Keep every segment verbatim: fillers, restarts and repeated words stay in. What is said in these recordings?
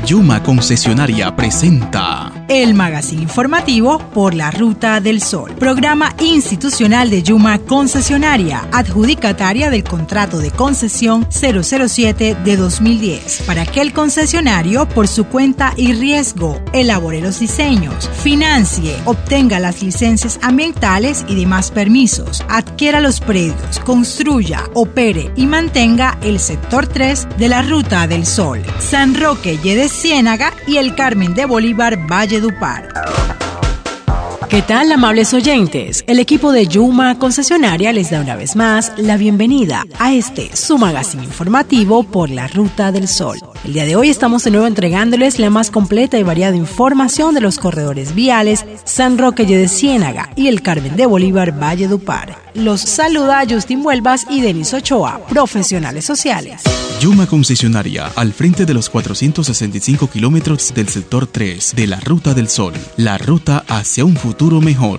Yuma Concesionaria presenta el magazine informativo por la Ruta del Sol, programa institucional de Yuma Concesionaria, adjudicataria del contrato de concesión cero cero siete de dos mil diez, para que el concesionario, por su cuenta y riesgo, elabore los diseños, financie, obtenga las licencias ambientales y demás permisos, adquiera los predios, construya, opere y mantenga el sector tres de la Ruta del Sol, San Roque de Ciénaga y el Carmen de Bolívar Valledupar. ¿Qué tal, amables oyentes? El equipo de Yuma Concesionaria les da una vez más la bienvenida a este su magazine informativo por la Ruta del Sol. El día de hoy estamos de nuevo entregándoles la más completa y variada información de los corredores viales San Roque de Ciénaga y el Carmen de Bolívar Valledupar. Los saluda Justin Huelvas y Denis Ochoa, profesionales sociales. Yuma Concesionaria, al frente de los cuatrocientos sesenta y cinco kilómetros del sector tres de la Ruta del Sol, la ruta hacia un futuro mejor.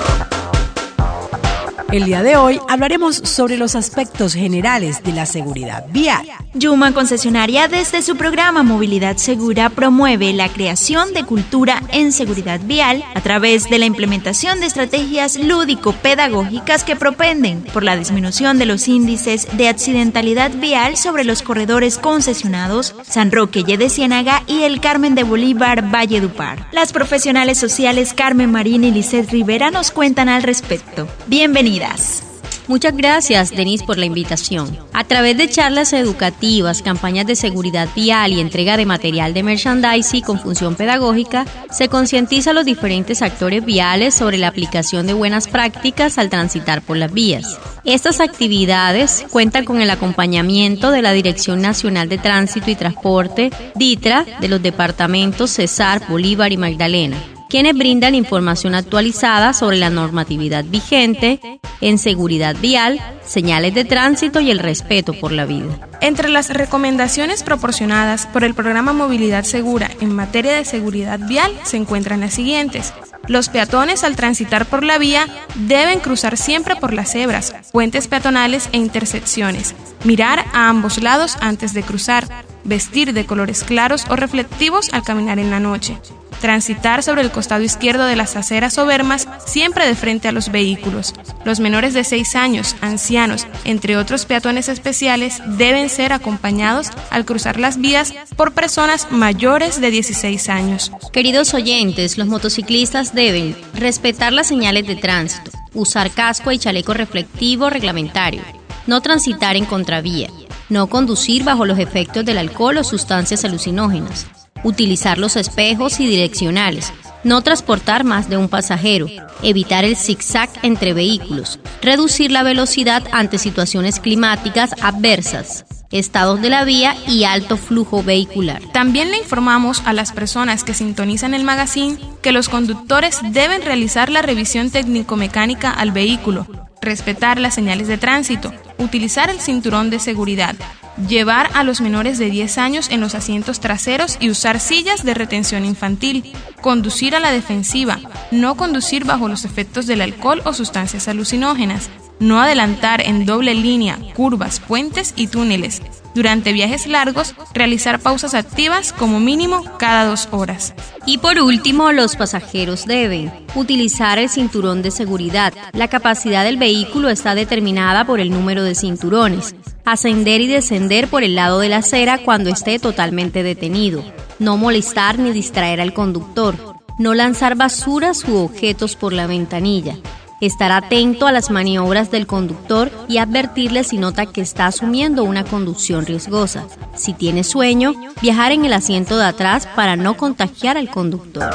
El día de hoy hablaremos sobre los aspectos generales de la seguridad vial. Yuma Concesionaria, desde su programa Movilidad Segura, promueve la creación de cultura en seguridad vial a través de la implementación de estrategias lúdico-pedagógicas que propenden por la disminución de los índices de accidentalidad vial sobre los corredores concesionados San Roque de Ciénaga y el Carmen de Bolívar Valledupar. Las profesionales sociales Carmen Marín y Lisette Rivera nos cuentan al respecto. Bienvenidas. Muchas gracias, Denise, por la invitación. A través de charlas educativas, campañas de seguridad vial y entrega de material de merchandising con función pedagógica, se concientiza a los diferentes actores viales sobre la aplicación de buenas prácticas al transitar por las vías. Estas actividades cuentan con el acompañamiento de la Dirección Nacional de Tránsito y Transporte, DITRA, de los departamentos Cesar, Bolívar y Magdalena, quienes brindan información actualizada sobre la normatividad vigente en seguridad vial, señales de tránsito y el respeto por la vida. Entre las recomendaciones proporcionadas por el programa Movilidad Segura en materia de seguridad vial se encuentran las siguientes. Los peatones, al transitar por la vía, deben cruzar siempre por las cebras, puentes peatonales e intersecciones, mirar a ambos lados antes de cruzar, vestir de colores claros o reflectivos al caminar en la noche, transitar sobre el costado izquierdo de las aceras o bermas, siempre de frente a los vehículos. Los menores de seis años, ancianos, entre otros peatones especiales, deben ser acompañados al cruzar las vías por personas mayores de dieciséis años. Queridos oyentes, los motociclistas deben respetar las señales de tránsito, usar casco y chaleco reflectivo reglamentario, no transitar en contravía, no conducir bajo los efectos del alcohol o sustancias alucinógenas, utilizar los espejos y direccionales, no transportar más de un pasajero, evitar el zigzag entre vehículos, reducir la velocidad ante situaciones climáticas adversas, estados de la vía y alto flujo vehicular. También le informamos a las personas que sintonizan el magazine que los conductores deben realizar la revisión técnico-mecánica al vehículo, respetar las señales de tránsito, utilizar el cinturón de seguridad, llevar a los menores de diez años en los asientos traseros y usar sillas de retención infantil, conducir a la defensiva, no conducir bajo los efectos del alcohol o sustancias alucinógenas, no adelantar en doble línea, curvas, puentes y túneles. Durante viajes largos, realizar pausas activas como mínimo cada dos horas. Y por último, los pasajeros deben utilizar el cinturón de seguridad. La capacidad del vehículo está determinada por el número de cinturones. Ascender y descender por el lado de la acera cuando esté totalmente detenido. No molestar ni distraer al conductor. No lanzar basuras u objetos por la ventanilla. Estar atento a las maniobras del conductor y advertirle si nota que está asumiendo una conducción riesgosa. Si tiene sueño, viajar en el asiento de atrás para no contagiar al conductor.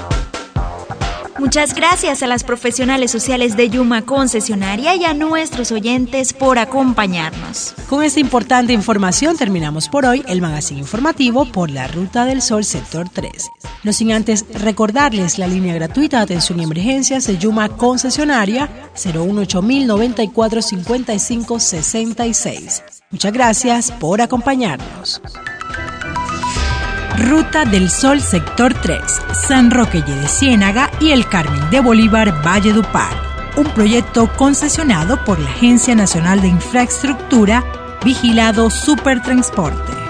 Muchas gracias a las profesionales sociales de Yuma Concesionaria y a nuestros oyentes por acompañarnos. Con esta importante información terminamos por hoy el magazine informativo por la Ruta del Sol Sector tres. No sin antes recordarles la línea gratuita de atención y emergencias de Yuma Concesionaria cero uno ocho mil noventa y cuatro cincuenta y cinco sesenta y seis. Muchas gracias por acompañarnos. Ruta del Sol Sector tres, San Roque de Ciénaga y el Carmen de Bolívar Valledupar. Un proyecto concesionado por la Agencia Nacional de Infraestructura, vigilado Supertransporte.